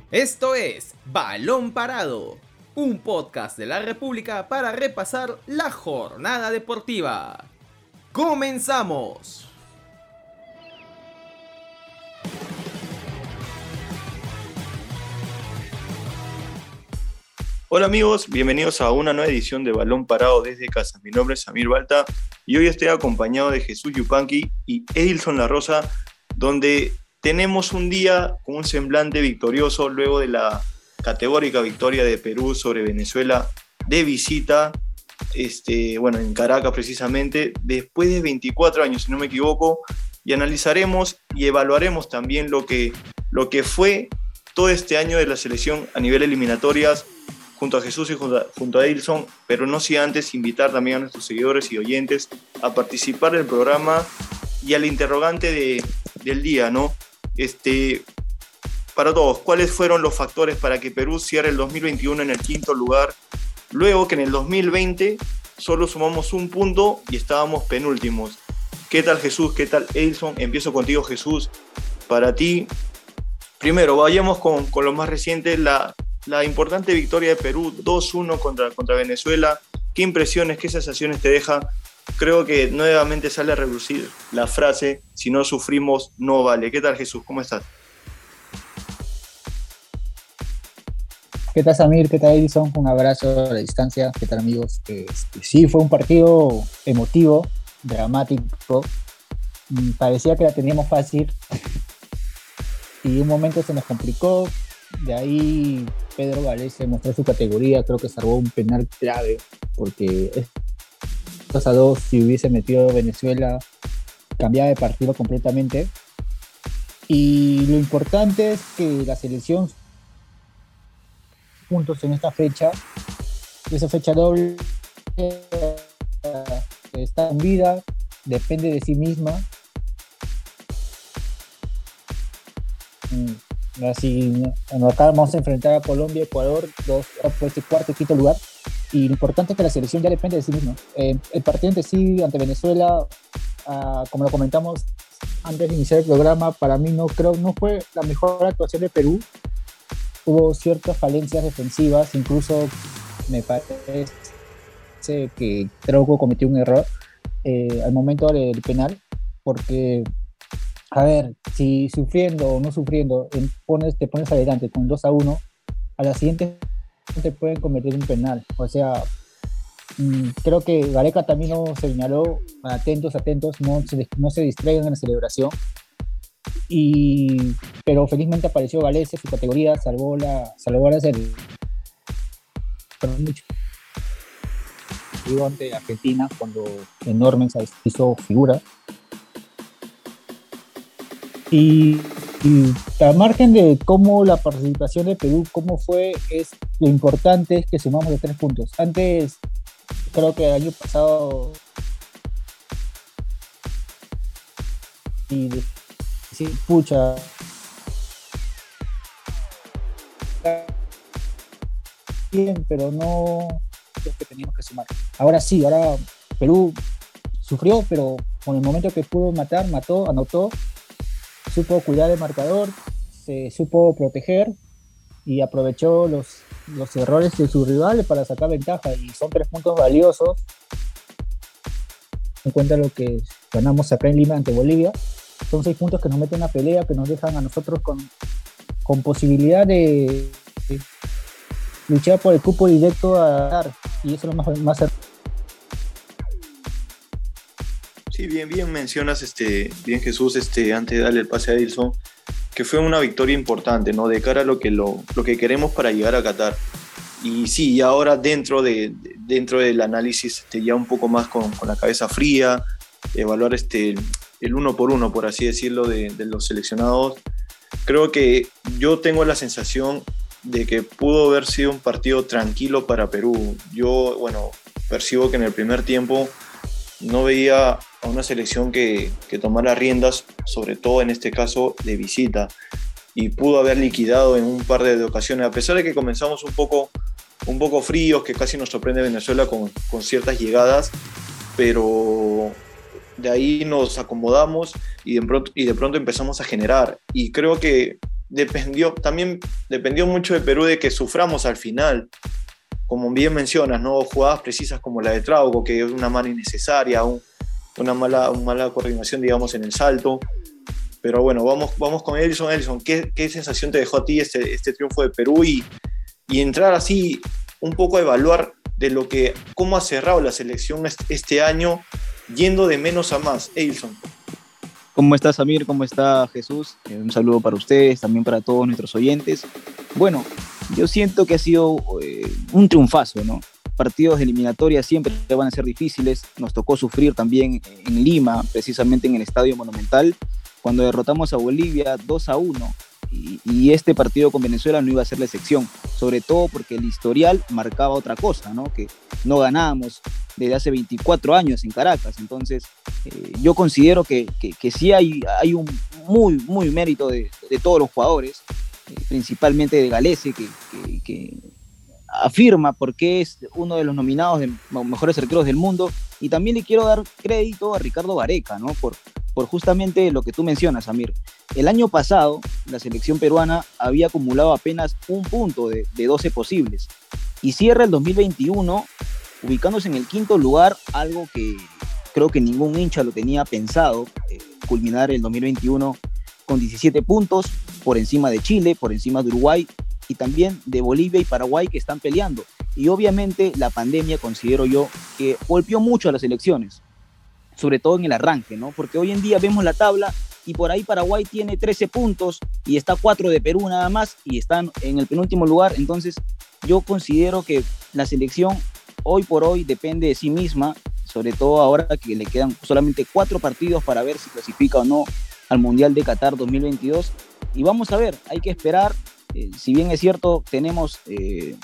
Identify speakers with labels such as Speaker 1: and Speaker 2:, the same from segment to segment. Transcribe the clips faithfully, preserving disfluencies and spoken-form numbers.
Speaker 1: Esto es Balón Parado, un podcast de la República para repasar la jornada deportiva. ¡Comenzamos!
Speaker 2: Hola amigos, bienvenidos a una nueva edición de Balón Parado desde casa. Mi nombre es Samir Balta y hoy estoy acompañado de Jesús Yupanqui y Edilson La Rosa, donde tenemos un día con un semblante victorioso luego de la categórica victoria de Perú sobre Venezuela de visita, este, bueno, en Caracas precisamente, después de veinticuatro años, si no me equivoco, y analizaremos y evaluaremos también lo que, lo que fue todo este año de la selección a nivel eliminatorias, junto a Jesús y junto a, junto a Edilson, pero no sin antes invitar también a nuestros seguidores y oyentes a participar del programa y al interrogante de, del día, ¿no? Este, para todos, ¿cuáles fueron los factores para que Perú cierre el dos mil veintiuno en el quinto lugar, luego que en el dos mil veinte solo sumamos un punto y estábamos penúltimos? ¿Qué tal Jesús? ¿Qué tal Edilson? Empiezo contigo, Jesús. Para ti, primero, vayamos con, con lo más reciente, la La importante victoria de Perú dos uno contra, contra Venezuela. ¿Qué impresiones, qué sensaciones te deja? Creo que nuevamente sale a relucir la frase, si no sufrimos, no vale. ¿Qué tal, Jesús? ¿Cómo estás?
Speaker 3: ¿Qué tal, Samir? ¿Qué tal, Edison? Un abrazo a la distancia. ¿Qué tal, amigos? Este, sí, fue un partido emotivo, dramático. Parecía que la teníamos fácil y un momento se nos complicó. De ahí Pedro Galese mostró su categoría, creo que salvó un penal clave, porque dos a dos, si hubiese metido Venezuela, cambiaba de partido completamente. Y lo importante es que la selección puntos en esta fecha, esa fecha doble, está en vida, depende de sí misma. Así, acá vamos a enfrentar a Colombia, Ecuador, dos, pues, este cuarto y quinto lugar, y lo importante es que la selección ya depende de sí misma. Eh, el partido ante sí, ante Venezuela, uh, como lo comentamos antes de iniciar el programa, para mí no creo no fue la mejor actuación de Perú. Hubo ciertas falencias defensivas, incluso me parece que Trauco cometió un error eh, al momento del penal, porque a ver, si sufriendo o no sufriendo pones, te pones adelante con dos a uno, a la siguiente te pueden cometer un penal. O sea, mmm, creo que Gareca también nos señaló, atentos, atentos, no se, no se distraigan en la celebración. Y, pero felizmente apareció Galese, su categoría salvó la, salvó la serie. Mucho. Ante Argentina, cuando Enorme se hizo figura. Y, y a margen de cómo la participación de Perú, cómo fue, es lo importante es que sumamos los tres puntos. Antes, creo que el año pasado, y sí, pucha, bien, pero no es que teníamos que sumar. Ahora sí, ahora Perú sufrió, pero con el momento que pudo matar, mató, anotó. Supo cuidar el marcador, se supo proteger y aprovechó los, los errores de sus rivales para sacar ventaja, y son tres puntos valiosos en cuenta lo que ganamos acá en Lima ante Bolivia. Son seis puntos que nos meten a pelea, que nos dejan a nosotros con, con posibilidad de, de luchar por el cupo directo a dar, y eso es lo más, más
Speaker 2: Sí, bien, bien mencionas, este, bien Jesús, este, antes de darle el pase a Edilson, que fue una victoria importante, ¿no? De cara a lo que, lo, lo que queremos para llegar a Qatar. Y sí, y ahora dentro, de, dentro del análisis, este, ya un poco más con, con la cabeza fría, evaluar este, el uno por uno, por así decirlo, de, de los seleccionados, creo que yo tengo la sensación de que pudo haber sido un partido tranquilo para Perú. Yo, bueno, percibo que en el primer tiempo no veía a una selección que, que tomara riendas, sobre todo en este caso de visita, y pudo haber liquidado en un par de, de ocasiones, a pesar de que comenzamos un poco, un poco fríos, que casi nos sorprende Venezuela con, con ciertas llegadas, pero de ahí nos acomodamos y de, pronto, y de pronto empezamos a generar, y creo que dependió, también dependió mucho de Perú de que suframos al final. Como bien mencionas, ¿no? Jugadas precisas como la de Trauco, que es una mano innecesaria, un, una, mala, una mala coordinación, digamos, en el salto. Pero bueno, vamos, vamos con Edilson. Edilson, ¿qué, ¿qué sensación te dejó a ti este, este triunfo de Perú? Y, y entrar así un poco a evaluar de lo que, cómo ha cerrado la selección este año, yendo de menos a más. Edilson.
Speaker 4: ¿Cómo está Samir? ¿Cómo está Jesús? Eh, un saludo para ustedes, también para todos nuestros oyentes. Bueno, yo siento que ha sido eh, un triunfazo, ¿no? Partidos de eliminatoria siempre van a ser difíciles. Nos tocó sufrir también en Lima, precisamente en el Estadio Monumental, cuando derrotamos a Bolivia dos a uno. Y, y este partido con Venezuela no iba a ser la excepción, sobre todo porque el historial marcaba otra cosa, ¿no? Que no ganábamos desde hace veinticuatro años en Caracas. Entonces eh, yo considero que, que, que sí hay, hay un muy, muy mérito de, de todos los jugadores, eh, principalmente de Galese, que, que, que afirma por qué es uno de los nominados de mejores arqueros del mundo. Y también le quiero dar crédito a Ricardo Gareca, ¿no? Por, por justamente lo que tú mencionas, Amir. El año pasado, la selección peruana había acumulado apenas un punto de, de doce posibles. Y cierra el dos mil veintiuno ubicándose en el quinto lugar, algo que creo que ningún hincha lo tenía pensado, eh, culminar el dos mil veintiuno con diecisiete puntos, por encima de Chile, por encima de Uruguay, y también de Bolivia y Paraguay, que están peleando. Y obviamente la pandemia, considero yo, que golpeó mucho a las selecciones, sobre todo en el arranque, ¿no? Porque hoy en día vemos la tabla y por ahí Paraguay tiene trece puntos y está cuatro de Perú nada más y están en el penúltimo lugar. Entonces yo considero que la selección hoy por hoy depende de sí misma, sobre todo ahora que le quedan solamente cuatro partidos para ver si clasifica o no al Mundial de Qatar dos mil veintidós. Y vamos a ver, hay que esperar. Eh, si bien es cierto, tenemos, eh,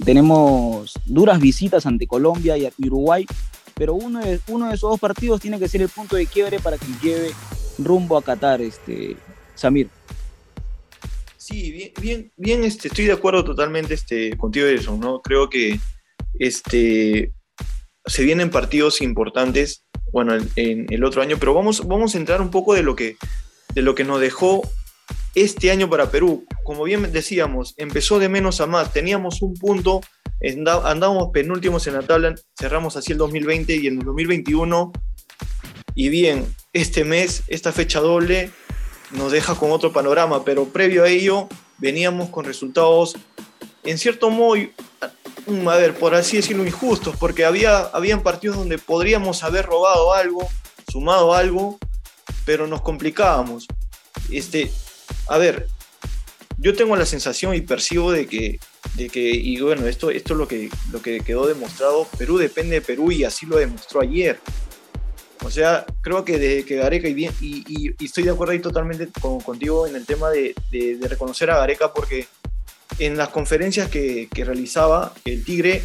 Speaker 4: tenemos duras visitas ante Colombia y Uruguay, pero uno de, uno de esos dos partidos tiene que ser el punto de quiebre para que nos lleve rumbo a Qatar, este, Samir.
Speaker 2: Sí, bien, bien, bien este, estoy de acuerdo totalmente este, contigo, Edison, ¿no? Creo que este, se vienen partidos importantes, bueno, en, en el otro año, pero vamos, vamos a entrar un poco de lo que, de lo que nos dejó este año para Perú. Como bien decíamos, empezó de menos a más, teníamos un punto, andábamos penúltimos en la tabla, cerramos así el dos mil veinte y en el dos mil veintiuno, y bien, este mes, esta fecha doble, nos deja con otro panorama, pero previo a ello veníamos con resultados, en cierto modo, a ver, por así decirlo, injustos, porque había, habían partidos donde podríamos haber robado algo, sumado algo, pero nos complicábamos. Este, a ver, yo tengo la sensación y percibo de que, de que y bueno, esto, esto es lo que, lo que quedó demostrado, Perú depende de Perú y así lo demostró ayer. O sea, creo que desde que Gareca, y, bien, y, y, y estoy de acuerdo ahí totalmente con, contigo en el tema de, de, de reconocer a Gareca, porque en las conferencias que, que realizaba el Tigre,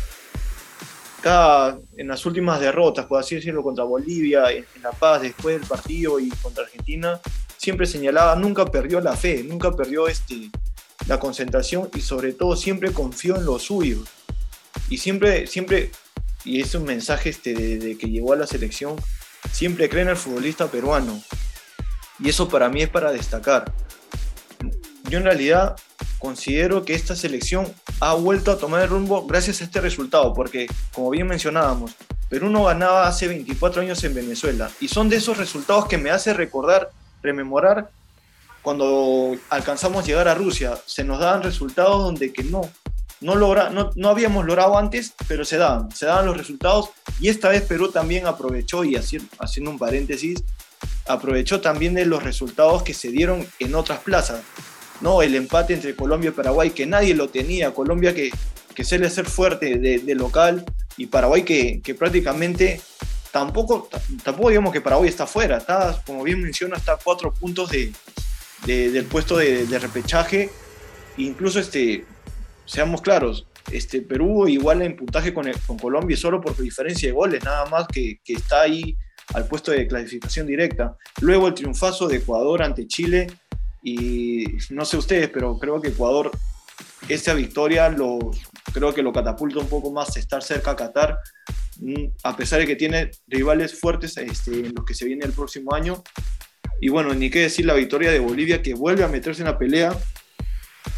Speaker 2: cada, en las últimas derrotas, por así decirlo, contra Bolivia, en, en La Paz, después del partido y contra Argentina, siempre señalaba, nunca perdió la fe, nunca perdió este, la concentración y sobre todo siempre confió en lo suyo. Y siempre, siempre y es un mensaje este, de, de que llegó a la selección, siempre cree en el futbolista peruano. Y eso para mí es para destacar. Yo en realidad considero que esta selección ha vuelto a tomar el rumbo gracias a este resultado, porque como bien mencionábamos, Perú no ganaba hace veinticuatro años en Venezuela, y son de esos resultados que me hace recordar, rememorar cuando alcanzamos a llegar a Rusia. Se nos daban resultados donde que no, no, logra, no, no habíamos logrado antes, pero se daban, se daban los resultados, y esta vez Perú también aprovechó, y así, haciendo un paréntesis, aprovechó también de los resultados que se dieron en otras plazas, ¿no? El empate entre Colombia y Paraguay, que nadie lo tenía, Colombia que, que suele ser fuerte de, de local, y Paraguay que, que prácticamente tampoco, tampoco digamos que Paraguay está fuera, está, como bien menciona, está a cuatro puntos de, de, del puesto de, de repechaje. Incluso, este, seamos claros, este, Perú igual en puntaje con, el, con Colombia solo por diferencia de goles, nada más, que, que está ahí al puesto de clasificación directa. Luego el triunfazo de Ecuador ante Chile, y no sé ustedes, pero creo que Ecuador, esta victoria lo, creo que lo catapulta un poco más a estar cerca a Qatar, a pesar de que tiene rivales fuertes este, en los que se viene el próximo año. Y bueno, ni qué decir la victoria de Bolivia, que vuelve a meterse en la pelea,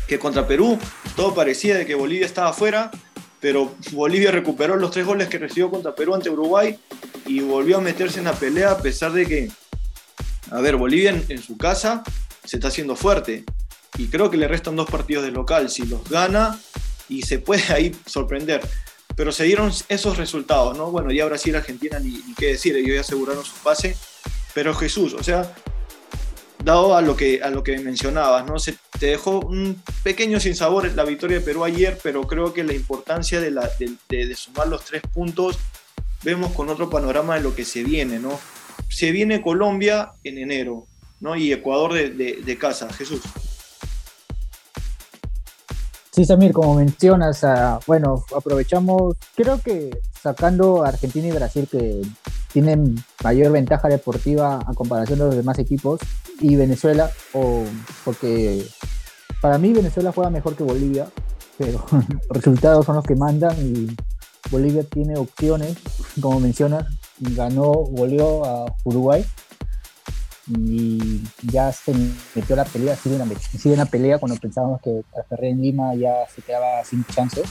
Speaker 2: que contra Perú todo parecía de que Bolivia estaba afuera, pero Bolivia recuperó los tres goles que recibió contra Perú ante Uruguay y volvió a meterse en la pelea a pesar de que, a ver, Bolivia en, en su casa se está haciendo fuerte y creo que le restan dos partidos de local, si los gana y se puede ahí sorprender, pero se dieron esos resultados, ¿no? Bueno, ya Brasil, Argentina, ni, ni qué decir, ellos ya aseguraron su pase, pero Jesús, o sea, dado a lo que, a lo que mencionabas, ¿no? Se te dejó un pequeño sinsabor la victoria de Perú ayer, pero creo que la importancia de, la, de, de, de sumar los tres puntos, vemos con otro panorama de lo que se viene, ¿no? Se viene Colombia en enero, ¿no? Y Ecuador de, de, de casa. Jesús.
Speaker 3: Sí, Samir, como mencionas, uh, bueno, aprovechamos, creo que sacando a Argentina y Brasil, que tienen mayor ventaja deportiva a comparación de los demás equipos, y Venezuela, o, porque para mí Venezuela juega mejor que Bolivia, pero los resultados son los que mandan y Bolivia tiene opciones, como mencionas, ganó, goleó a Uruguay y ya se metió la pelea, sigue en la, sigue en la pelea cuando pensábamos que Ferrer en Lima ya se quedaba sin chances.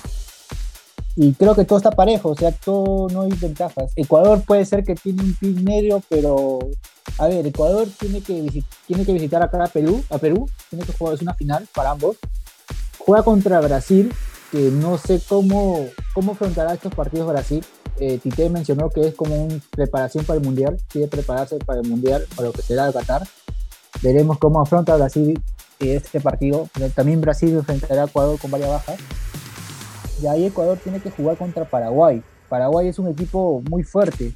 Speaker 3: Y creo que todo está parejo, o sea, todo no hay ventajas. Ecuador puede ser que tiene un pin medio, pero a ver, Ecuador tiene que, visit, tiene que visitar acá a Perú, a Perú, tiene que jugar, es una final para ambos. Juega contra Brasil, que no sé cómo, cómo afrontará estos partidos Brasil. Eh, Tite mencionó que es como una preparación para el Mundial, quiere prepararse para el Mundial, para lo que será el Qatar. Veremos cómo afronta Brasil este partido. También Brasil enfrentará a Ecuador con varias bajas. Y ahí Ecuador tiene que jugar contra Paraguay. Paraguay es un equipo muy fuerte,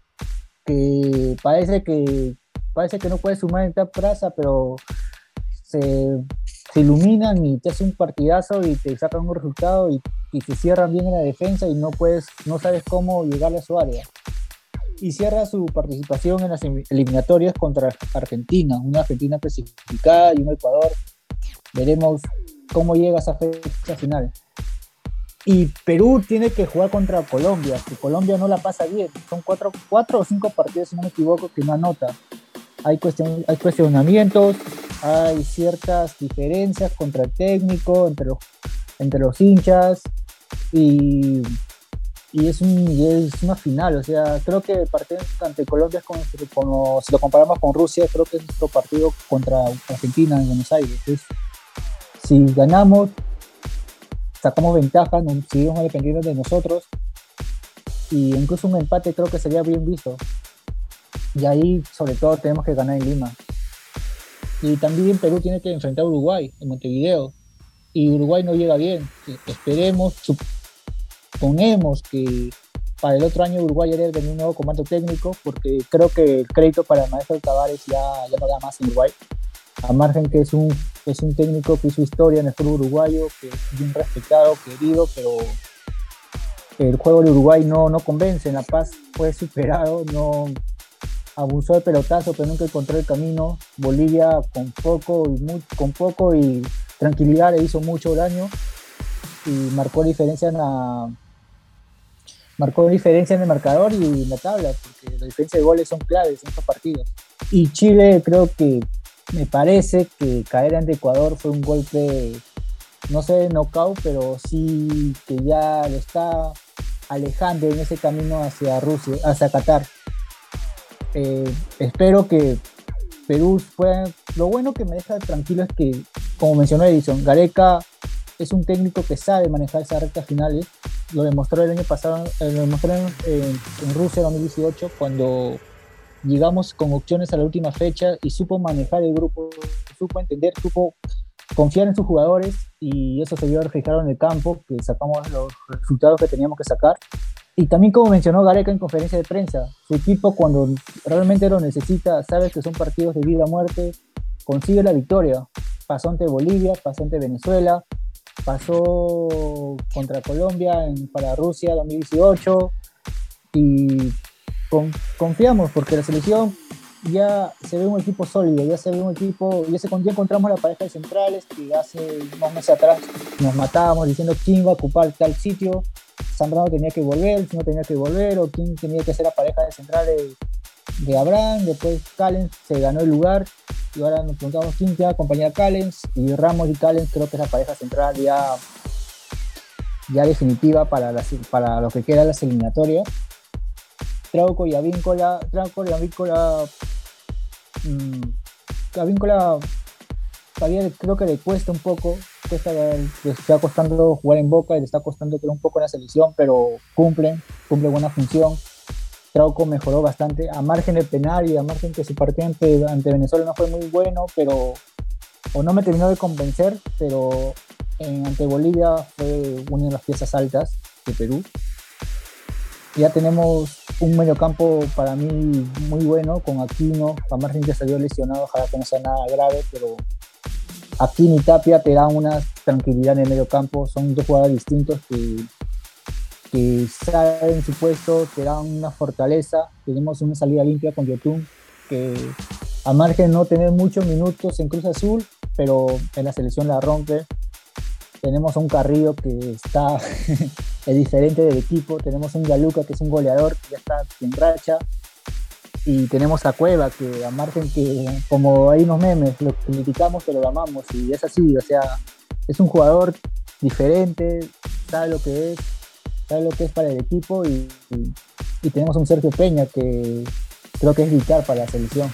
Speaker 3: que parece que, parece que no puede sumar en esta plaza, pero se, se iluminan y te hacen un partidazo y te sacan un resultado y, y se cierran bien en la defensa y no, puedes, no sabes cómo llegarle a su área. Y cierra su participación en las eliminatorias contra Argentina, una Argentina clasificada y un Ecuador. Veremos cómo llega a esa fecha final. Y Perú tiene que jugar contra Colombia, que Colombia no la pasa bien. Son cuatro, cuatro o cinco partidos, si no me equivoco, que no anota. Hay, cuestion, hay cuestionamientos, hay ciertas diferencias contra el técnico, entre los, entre los hinchas, y, y, es un, y es una final. O sea, creo que el partido ante Colombia, es como, como, si lo comparamos con Rusia, creo que es nuestro partido contra Argentina en Buenos Aires. Es, si ganamos, sacamos ventaja, nos seguimos dependiendo de nosotros y incluso un empate creo que sería bien visto, y ahí sobre todo tenemos que ganar en Lima. Y también Perú tiene que enfrentar a Uruguay en Montevideo y Uruguay no llega bien. Esperemos, suponemos que para el otro año Uruguay debe tener un nuevo comando técnico, porque creo que el crédito para el maestro Tavares ya, ya no da más en Uruguay, a margen que es un, es un técnico que hizo historia en el fútbol uruguayo, que es bien respetado, querido, pero el juego de Uruguay no, no convence. En La Paz fue superado, no abusó del pelotazo, pero nunca encontró el camino. Bolivia con poco y, muy, con poco y tranquilidad le hizo mucho daño y marcó diferencia en la marcó diferencia en el marcador y en la tabla, porque la diferencia de goles son claves en estos partidos. Y Chile, creo que me parece que caer ante Ecuador fue un golpe, no sé de knockout, pero sí que ya lo está alejando en ese camino hacia Rusia, hacia Qatar. Eh, espero que Perú pueda. Lo bueno que me deja tranquilo es que, como mencionó Edison, Gareca es un técnico que sabe manejar esas rectas finales. Lo demostró el año pasado, eh, lo demostró en, en, en Rusia dos mil dieciocho, cuando llegamos con opciones a la última fecha y supo manejar el grupo, supo entender, supo confiar en sus jugadores, y eso se vio reflejado en el campo, que sacamos los resultados que teníamos que sacar. Y también, como mencionó Gareca en conferencia de prensa, su equipo cuando realmente lo necesita, sabe que son partidos de vida o muerte, consigue la victoria. Pasó ante Bolivia, pasó ante Venezuela, pasó contra Colombia en, para Rusia dos mil dieciocho, y con, confiamos porque la selección ya se ve un equipo sólido, ya se ve un equipo, ya, se, ya encontramos la pareja de centrales que hace unos meses atrás nos matábamos diciendo quién va a ocupar tal sitio. Zambrano tenía que volver, si no tenía que volver, o quién tenía que ser la pareja de centrales de Abraham. Después Callens se ganó el lugar y ahora nos preguntamos quién va a acompañar a Callens, y Ramos y Callens creo que es la pareja central ya, ya definitiva para, las, para lo que queda de las eliminatorias. Trauco y Advíncula, Trauco y Advíncula, mmm, Advíncula todavía creo que le cuesta un poco, cuesta, le está costando jugar en Boca y le está costando creo un poco en la selección, pero cumple, cumple buena función. Trauco mejoró bastante, a margen del penal y a margen que su partido ante, ante Venezuela no fue muy bueno, pero o no me terminó de convencer, pero en, ante Bolivia fue una de las piezas altas de Perú. Ya tenemos un mediocampo para mí muy bueno con Aquino, a margen que salió lesionado, ojalá que no sea nada grave, pero Aquino y Tapia te dan una tranquilidad en el mediocampo, son dos jugadores distintos que, que saben su puesto, te dan una fortaleza. Tenemos una salida limpia con Yotun, que a margen de no tener muchos minutos en Cruz Azul, pero en la selección la rompe. Tenemos a un Carrillo que está es diferente del equipo, tenemos un Galuca que es un goleador, que ya está en racha, y tenemos a Cueva que a margen que, como hay unos memes, lo criticamos pero lo amamos, y es así, o sea, es un jugador diferente, sabe lo que es, sabe lo que es para el equipo, y, y, y tenemos un Sergio Peña que creo que es vital para la selección.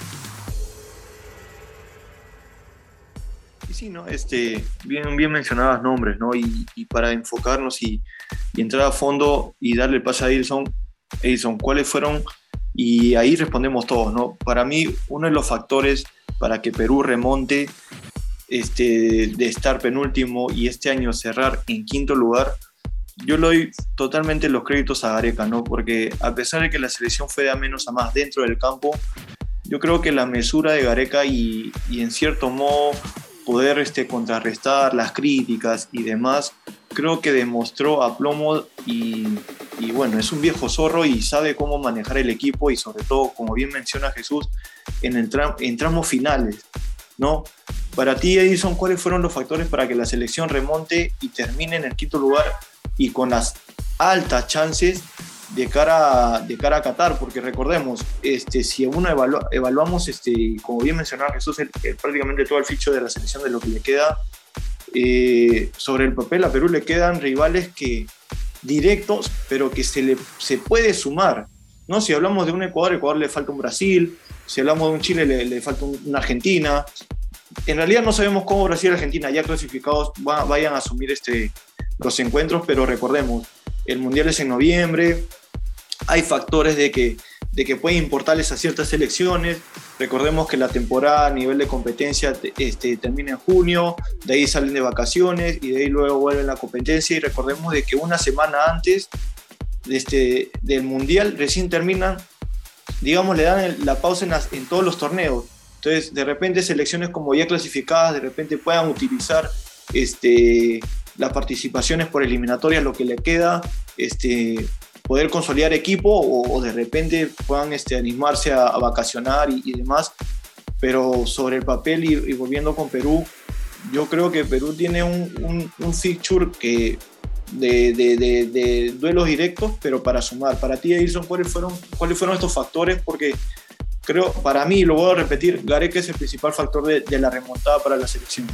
Speaker 2: Sí, ¿no? Este, bien, bien mencionabas nombres, ¿no? Y, y para enfocarnos y, y entrar a fondo y darle el pase a Edilson, Edilson, ¿cuáles fueron? Y ahí respondemos todos, ¿no? Para mí, uno de los factores para que Perú remonte este, de estar penúltimo y este año cerrar en quinto lugar, yo le doy totalmente los créditos a Gareca, ¿no? Porque a pesar de que la selección fue de a menos a más dentro del campo, yo creo que la mesura de Gareca y, y en cierto modo poder este, contrarrestar las críticas y demás, creo que demostró aplomo y, y bueno, es un viejo zorro y sabe cómo manejar el equipo y sobre todo, como bien menciona Jesús, en, el tram, en tramos finales, ¿no? Para ti, Edison, ¿cuáles fueron los factores para que la selección remonte y termine en el quinto lugar y con las altas chances de cara, de cara a Qatar? Porque recordemos, este, si uno evalua, evaluamos, este, como bien mencionaba Jesús, el, el, prácticamente todo el ficho de la selección de lo que le queda, eh, sobre el papel a Perú le quedan rivales que directos, pero que se le se puede sumar, ¿no? Si hablamos de un Ecuador, Ecuador le falta un Brasil, si hablamos de un Chile, le, le falta un, una Argentina. En realidad no sabemos cómo Brasil y Argentina ya clasificados va, vayan a asumir este, los encuentros, pero recordemos, el Mundial es en noviembre, hay factores de que, de que pueden importarles a ciertas selecciones. Recordemos que la temporada a nivel de competencia este, termina en junio, de ahí salen de vacaciones y de ahí luego vuelven a la competencia, y recordemos de que una semana antes de este, del Mundial recién terminan, digamos, le dan el, la pausa en, las, en todos los torneos. Entonces, de repente selecciones como ya clasificadas, de repente puedan utilizar este, las participaciones por eliminatorias, lo que le queda, este, poder consolidar equipo o, o de repente puedan este, animarse a, a vacacionar y, y demás. Pero sobre el papel y, y volviendo con Perú, yo creo que Perú tiene un, un, un fixture que de, de, de, de duelos directos, pero para sumar. Para ti, Edilson, ¿cuáles fueron, cuáles fueron estos factores? Porque creo, para mí, lo voy a repetir, Gareca es el principal factor de, de la remontada para la selección.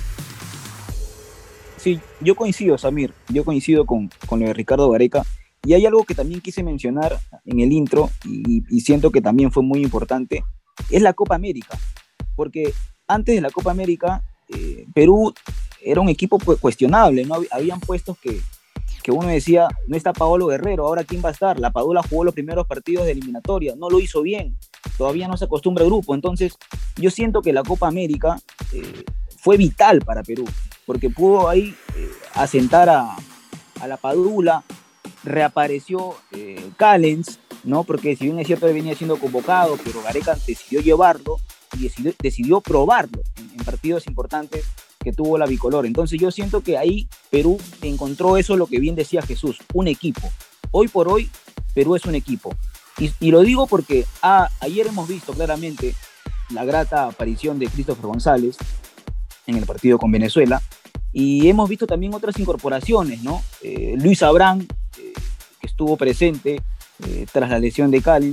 Speaker 4: Sí, yo coincido, Samir, yo coincido con, con lo de Ricardo Gareca. Y hay algo que también quise mencionar en el intro y, y siento que también fue muy importante, es la Copa América. Porque antes de la Copa América, eh, Perú era un equipo cuestionable, ¿no? Habían puestos que, que uno decía, no está Paolo Guerrero, ¿ahora quién va a estar? La Padula jugó los primeros partidos de eliminatoria, no lo hizo bien, todavía no se acostumbra al grupo. Entonces, yo siento que la Copa América eh, fue vital para Perú, porque pudo ahí eh, asentar a, a la Padula. Reapareció eh, Callens, ¿no? Porque si bien es cierto que venía siendo convocado, pero Gareca decidió llevarlo y decidió, decidió probarlo en, en partidos importantes que tuvo la bicolor. Entonces yo siento que ahí Perú encontró eso, lo que bien decía Jesús, un equipo. Hoy por hoy Perú es un equipo. Y, y lo digo porque ah, ayer hemos visto claramente la grata aparición de Christopher González en el partido con Venezuela, y hemos visto también otras incorporaciones, ¿no? Eh, Luis Abrán, eh, que estuvo presente eh, tras la lesión de Callens,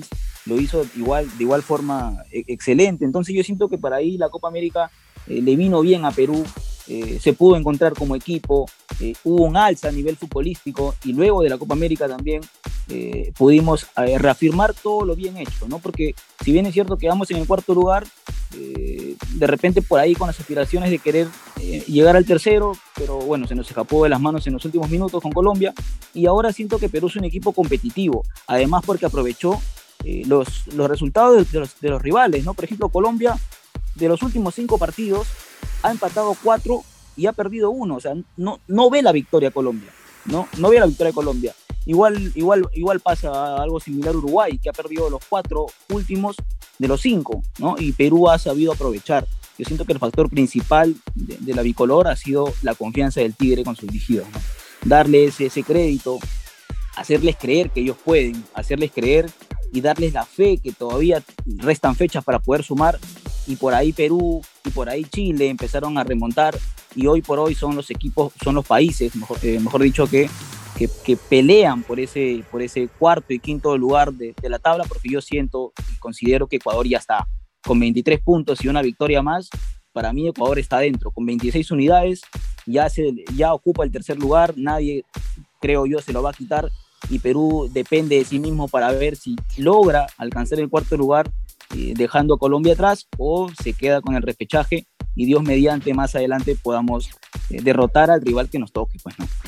Speaker 4: lo hizo igual, de igual forma e- excelente. Entonces yo siento que para ahí la Copa América eh, le vino bien a Perú, eh, se pudo encontrar como equipo, eh, hubo un alza a nivel futbolístico y luego de la Copa América también eh, pudimos eh, reafirmar todo lo bien hecho, ¿no? Porque si bien es cierto que vamos en el cuarto lugar, eh, de repente por ahí con las aspiraciones de querer eh, llegar al tercero, pero bueno, se nos escapó de las manos en los últimos minutos con Colombia, y ahora siento que Perú es un equipo competitivo, además porque aprovechó eh, los, los resultados de, de, los, de los rivales, ¿no? Por ejemplo, Colombia, de los últimos cinco partidos, ha empatado cuatro y ha perdido uno, o sea, no, no ve la victoria Colombia, ¿no? No ve la victoria de Colombia. Igual, igual, igual pasa algo similar a Uruguay, que ha perdido los cuatro últimos de los cinco, ¿no? Y Perú ha sabido aprovechar. Yo siento que el factor principal de, de la bicolor ha sido la confianza del Tigre con sus dirigidos, ¿no? Darles ese crédito, hacerles creer que ellos pueden, hacerles creer y darles la fe que todavía restan fechas para poder sumar, y por ahí Perú y por ahí Chile empezaron a remontar, y hoy por hoy son los equipos, son los países, mejor, eh, mejor dicho, que, que, que pelean por ese, por ese cuarto y quinto lugar de, de la tabla, porque yo siento y considero que Ecuador ya está con veintitrés puntos y una victoria más. Para mí Ecuador está dentro, con veintiséis unidades, ya, se, ya ocupa el tercer lugar, nadie, creo yo, se lo va a quitar, y Perú depende de sí mismo para ver si logra alcanzar el cuarto lugar, eh, dejando a Colombia atrás, o se queda con el repechaje y Dios mediante más adelante podamos eh, derrotar al rival que nos toque, pues, ¿no?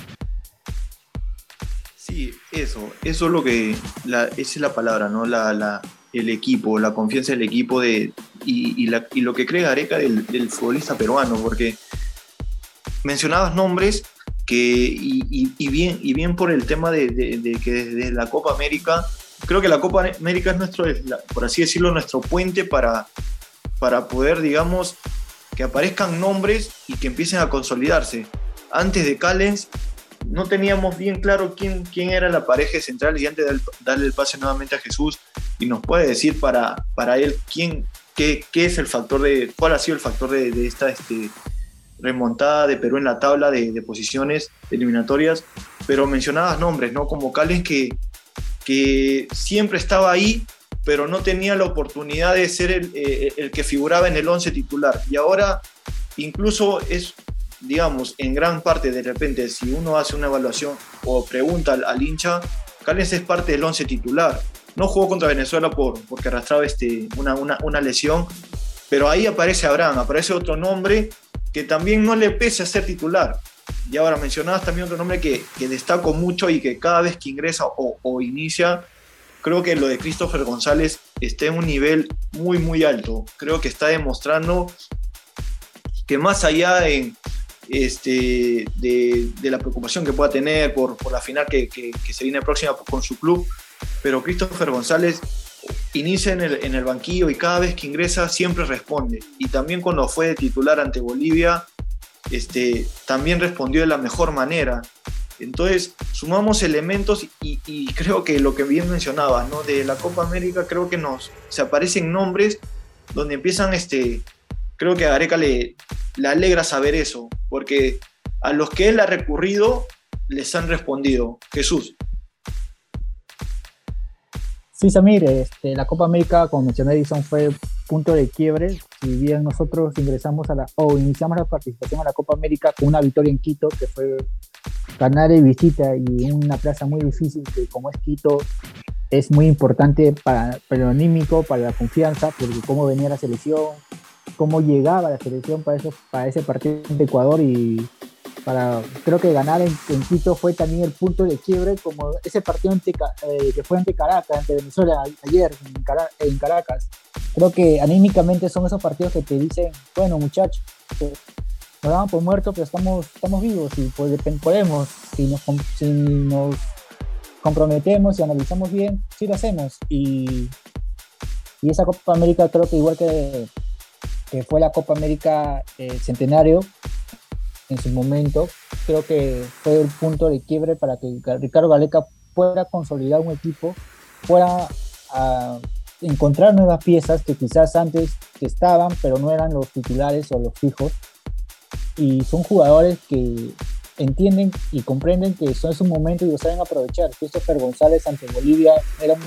Speaker 2: Sí, eso, eso es lo que, la, esa es la palabra, ¿no? La, la, el equipo, la confianza del equipo de, y, y, la, y lo que cree Gareca del, del futbolista peruano, porque mencionabas nombres que, y, y, y, bien, y bien por el tema de, de, de que desde la Copa América, creo que la Copa América es nuestro, por así decirlo, nuestro puente para, para poder, digamos, que aparezcan nombres y que empiecen a consolidarse. Antes de Callens no teníamos bien claro quién, quién era la pareja central, y antes de darle el pase nuevamente a Jesús, y nos puede decir para, para él quién, qué, qué es el factor de, cuál ha sido el factor de, de esta este, remontada de Perú en la tabla de, de posiciones eliminatorias. Pero mencionabas nombres, ¿no? Como Callens, que, que siempre estaba ahí, pero no tenía la oportunidad de ser el, eh, el que figuraba en el once titular, y ahora incluso es, digamos, en gran parte, de repente, si uno hace una evaluación o pregunta al, al hincha, Callens es parte del once titular. No jugó contra Venezuela por, porque arrastraba este, una, una, una lesión, pero ahí aparece Abraham, aparece otro nombre que también no le pese a ser titular. Y ahora mencionabas también otro nombre que, que destaco mucho y que cada vez que ingresa o, o inicia, creo que lo de Christopher González está en un nivel muy, muy alto. Creo que está demostrando que más allá de, este, de, de la preocupación que pueda tener por, por la final que, que, que se viene próxima con su club, pero Christopher González inicia en el, en el banquillo y cada vez que ingresa siempre responde. Y también cuando fue de titular ante Bolivia, este, también respondió de la mejor manera. Entonces sumamos elementos y, y creo que lo que bien mencionabas, ¿no? De la Copa América, creo que nos se aparecen nombres donde empiezan, este, creo que a Gareca le, le alegra saber eso, porque a los que él ha recurrido les han respondido. Jesús.
Speaker 3: Sí, Samir, este, la Copa América, como mencioné, Edison, fue punto de quiebre. Si bien nosotros ingresamos a la, o iniciamos la participación a la Copa América con una victoria en Quito, que fue ganar de visita y en una plaza muy difícil, que como es Quito, es muy importante para, para lo anímico, para la confianza, porque cómo venía la selección, cómo llegaba la selección para, eso, para ese partido de Ecuador, y para, creo que ganar en, en Quito fue también el punto de quiebre, como ese partido ante, eh, que fue ante Caracas, ante Venezuela ayer en, Cara, en Caracas. Creo que anímicamente son esos partidos que te dicen, bueno, muchachos, nos daban por muertos, pero estamos, estamos vivos y pues, podemos, si nos, si nos comprometemos y analizamos bien, sí lo hacemos. Y, y esa Copa América, creo que igual que, que fue la Copa América eh, Centenario en su momento, creo que fue el punto de quiebre para que Ricardo Gareca pueda consolidar un equipo, pueda a encontrar nuevas piezas que quizás antes estaban, pero no eran los titulares o los fijos. Y son jugadores que entienden y comprenden que eso es un momento y lo saben aprovechar. Christopher González ante Bolivia era un,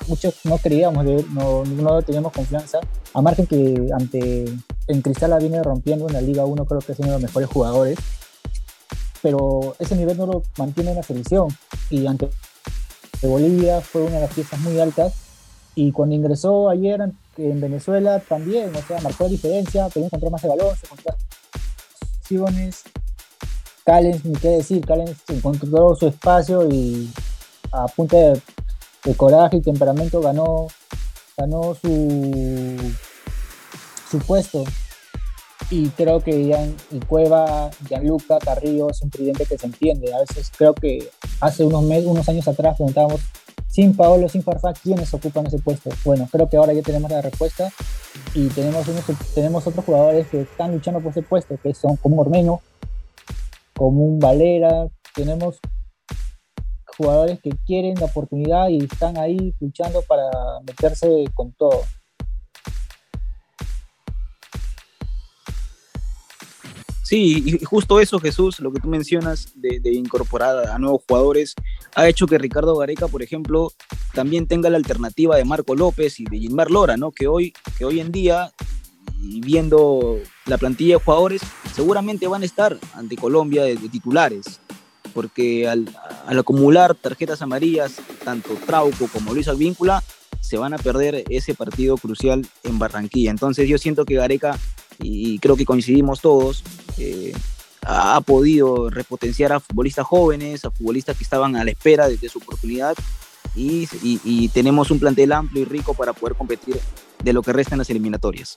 Speaker 3: muchos no creíamos, de, no, no teníamos confianza, a margen que ante en Cristal la viene rompiendo en la Liga uno, creo que es uno de los mejores jugadores, pero ese nivel no lo mantiene en la selección, y ante Bolivia fue una de las piezas muy altas, y cuando ingresó ayer en, en Venezuela también, o sea, marcó la diferencia, pero encontró más de balón, se encontró acciones. Callens, ni qué decir, Callens encontró su espacio y a punta de, de coraje y temperamento ganó, ganó su, su puesto. Y creo que Gian, y Cueva, Gianluca, Carrillo es un tridente que se entiende. A veces creo que hace unos meses, unos años atrás preguntábamos, sin Paolo, sin Farfán, ¿quiénes ocupan ese puesto? Bueno, creo que ahora ya tenemos la respuesta y tenemos, unos, tenemos otros jugadores que están luchando por ese puesto, que son como Ormeño, como un Valera. Tenemos jugadores que quieren la oportunidad y están ahí luchando para meterse con todo.
Speaker 4: Sí, y justo eso, Jesús, lo que tú mencionas de, de incorporar a nuevos jugadores, ha hecho que Ricardo Gareca, por ejemplo, también tenga la alternativa de Marco López y de Gilmar Lora, ¿no? Que hoy, que hoy en día, y viendo la plantilla de jugadores, seguramente van a estar ante Colombia de, de titulares, porque al, al acumular tarjetas amarillas, tanto Trauco como Luis Advíncula, se van a perder ese partido crucial en Barranquilla. Entonces yo siento que Gareca, y creo que coincidimos todos, eh, ha podido repotenciar a futbolistas jóvenes, a futbolistas que estaban a la espera de, de su oportunidad, y, y, y tenemos un plantel amplio y rico para poder competir de lo que resta en las eliminatorias.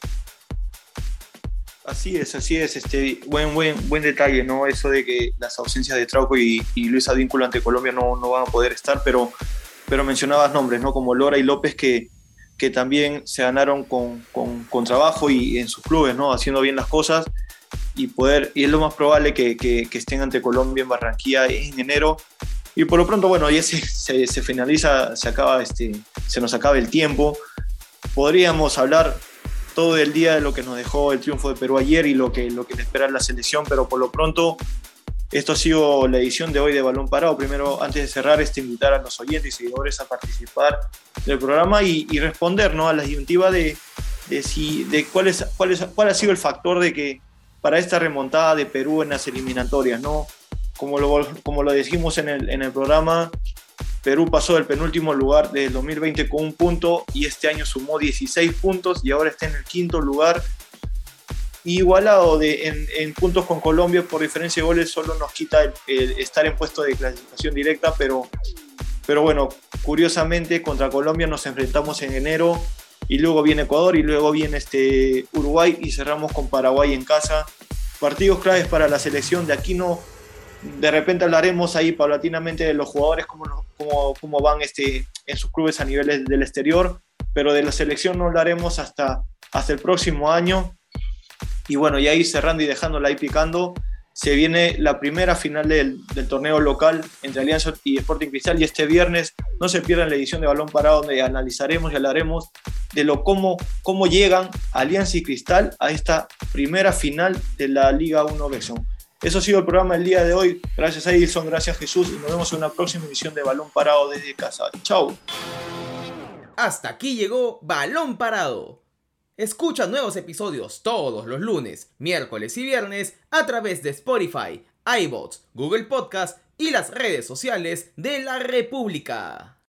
Speaker 2: Así es, así es, este, buen, buen, buen detalle, ¿no? Eso de que las ausencias de Trauco y, y Luis Advíncula ante Colombia no, no van a poder estar, pero, pero mencionabas nombres, ¿no? Como Lora y López, que, que también se ganaron con, con, con trabajo y en sus clubes, ¿no? Haciendo bien las cosas, y poder, y es lo más probable que, que, que estén ante Colombia en Barranquilla en enero. Y por lo pronto, bueno, ya se, se, se finaliza, se acaba, este, se nos acaba el tiempo. Podríamos hablar todo el día de lo que nos dejó el triunfo de Perú ayer y lo que, lo que le espera la selección, pero por lo pronto esto ha sido la edición de hoy de Balón Parado. Primero, antes de cerrar, este, invitar a los oyentes y seguidores a participar del programa y, y responder, ¿no?, a la disyuntiva de, de, si, de cuál, es, cuál, es, cuál ha sido el factor de que para esta remontada de Perú en las eliminatorias, ¿no? Como lo, como lo dijimos en el, en el programa, Perú pasó del penúltimo lugar del dos mil veinte con un punto y este año sumó dieciséis puntos y ahora está en el quinto lugar. Igualado de, en, en puntos con Colombia por diferencia de goles, solo nos quita el, el estar en puesto de clasificación directa, pero, pero bueno, curiosamente contra Colombia nos enfrentamos en enero y luego viene Ecuador y luego viene este Uruguay y cerramos con Paraguay en casa. Partidos claves para la selección. De aquí no, de repente hablaremos ahí paulatinamente de los jugadores, cómo, cómo, cómo van este, en sus clubes a nivel del exterior, pero de la selección no hablaremos hasta, hasta el próximo año. Y bueno, y ahí cerrando y dejándola ahí picando, se viene la primera final del, del torneo local entre Alianza y Sporting Cristal, y este viernes no se pierdan la edición de Balón Parado, donde analizaremos y hablaremos de lo cómo, cómo llegan Alianza y Cristal a esta primera final de la Liga uno Betson. Eso ha sido el programa del día de hoy. Gracias a Edilson, gracias Jesús, y nos vemos en una próxima edición de Balón Parado desde casa. Chau.
Speaker 1: Hasta aquí llegó Balón Parado. Escucha nuevos episodios todos los lunes, miércoles y viernes a través de Spotify, iVoox, Google Podcast y las redes sociales de la República.